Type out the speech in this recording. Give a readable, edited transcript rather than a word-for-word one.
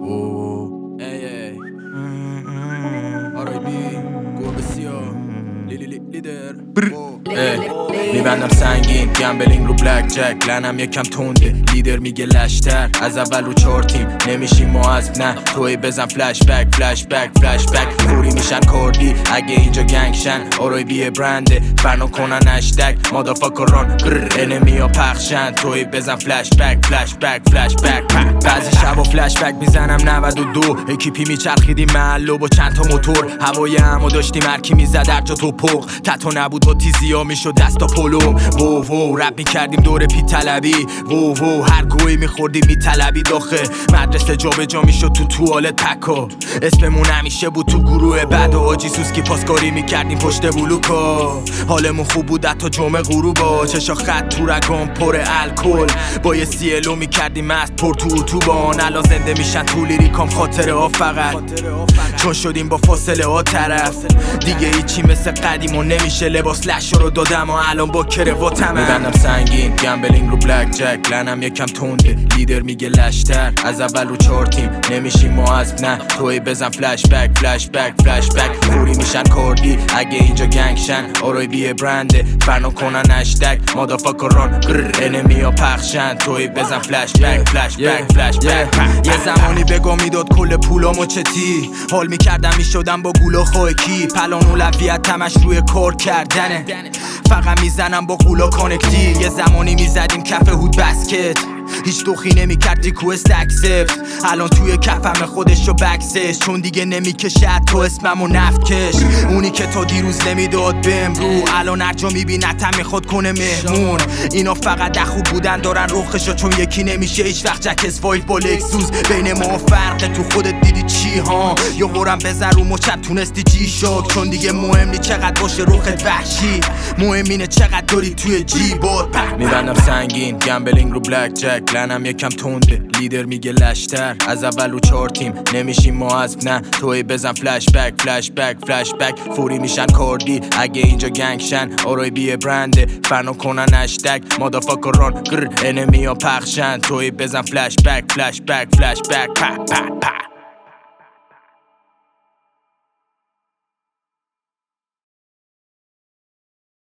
ای R.I.P. گربه سیاه لیدر میبندم سنگین گمبلینگ رو بلک جک لنم یکم تونده لیدر میگه لشتر از اول رو 4 تیم نمیشیم معذب نه توی بزن فلش بک فوری میشن کردی اگه اینجا گنگشن R.I.P. برنده فنو کنن هشتگ مادافاکران انمی ها پخشن توی بزن فلش بک بعضی شبا فلش بک میزنم 92 اکیپی میچرخیدیم محلو با چند تا موتور هوای همو داشتیم هرکی میزد در جا تو پق تتو نبود و تیزی ها میشد دستا پلو وو رپ میکردیم دور پی طلبی وو هر گوی میخوردیم میطلبی داخل مدرسه جابجا میشد تو توالت پکا اسممون همیشه بود تو گروه بعد و آجی سوسکی پاسکاری میکردیم پشت بلوکا حالمون خوب بود حتی جمعه غروبا چشا خط تو رگام پر الکل با یه سیلو میکردیم مست پر تو اتوبان الان زنده میشن تو لیریکام خاطره ها فقط چون شدیم با فاصله ها طرف دیگه هیچی مثل قدیم و نمیشه لباس لش رو دادم و الان با کرواتم میبندم سنگین گمبلینگ رو بلک جک لنم یکم تونده لیدر میگه لشتر از اول رو 4 تیم نمیشیم معذب نه توی بزن فلش بک فوری میشن کردی اگه اینجا گنگشن R.I.P. برنده فرنو کنن هشتگ مادافاکران انمی ها پخشن توی بزن فلش بک یه زمانی بگو میداد کل پولامو چتی حال میکردم میشدم با گولا خواهی پلان اولویت همش روی کار کردنه فقط میزنم با قولا کانکتی یه زمانی میزدیم کف هود بسکت هیچ دوخی نمیکرد ریکوست اکسپت الان توی کفم خودش رو بکسش چون دیگه نمیکشه تو اسممو نفت کش اونی که تا دیروز نمیداد به امرو الان هر جا میبینتم میخواد کنه مهمون اینا فقط خوب بودن دارن رخشو چون یکی نمیشه هیچ وقت جکس وایف با لکسوس بین ما فرقه تو خودت دیدی چی ها یا قرم بزن رو مچت تونستی چی شد چون دیگه مهم نی چقدر باشه رخت وحشی مهم اینه چقدر داری توی جیبات میبندم سنگین گمبلینگ رو بلک جک لنم یکم تونده لیدر میگه لشتر از اول رو 4 تیم نمیشیم معذب نه توی بزن فلش بک فوری میشن کردی اگه اینجا گنگشن R.I.P. برنده فرنو کنن هشتگ مادافاکران انمی ها پخشن توی بزن فلش بک